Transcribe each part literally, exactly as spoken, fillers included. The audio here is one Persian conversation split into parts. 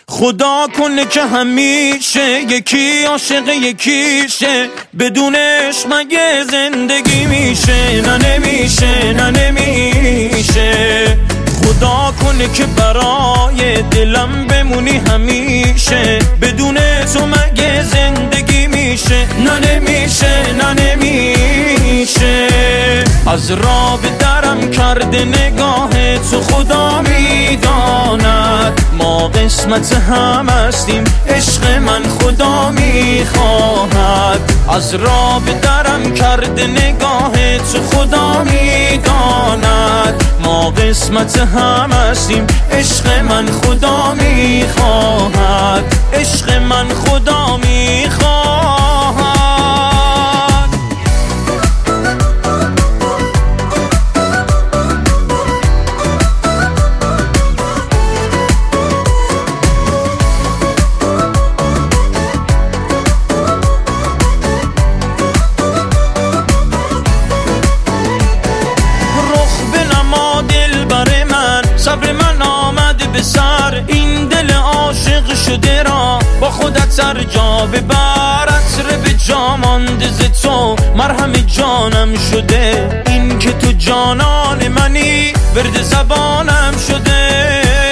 خدا کنه که همیشه یکی عاشق یکیشه، بدونش مگه زندگی میشه؟ نه نمیشه، نه نمیشه. خدا کنه که برای دلم بمونی همیشه، بدون تو مگه زندگی میشه؟ نه نمیشه، نه نمیشه. از راه به درم کرده نگاه تو، خدا میداند ما قسمت هم هستیم، عشق من خدا میخواهد. از راه به درم کرده نگاه تو، خدا میداند ما قسمت هم هستیم، عشق من خدا میخواهد، عشق من خدا میخواهد. صبر من آمد به سر، این دل عاشق شده را با خودت سر جا ببر. عطر به جا مانده ز تو، مرهم جانم شده، این که تو جانان منی ورد زبانم شده.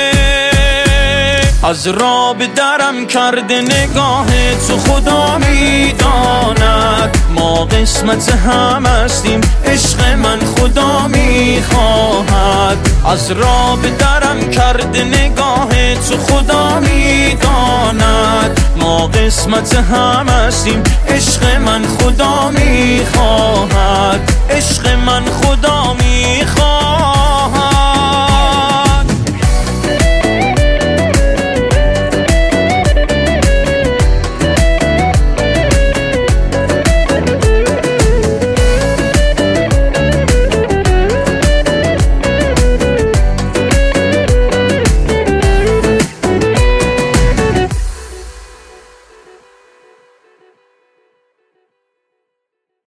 از راه به درم کرده نگاه تو، خدا میداند ما قسمت هم هستیم، عشق من خدا میخواهد. از راه به درم کرده نگاه تو، خدا میداند ما قسمت هم هستیم، عشق من خدا میخواهد، عشق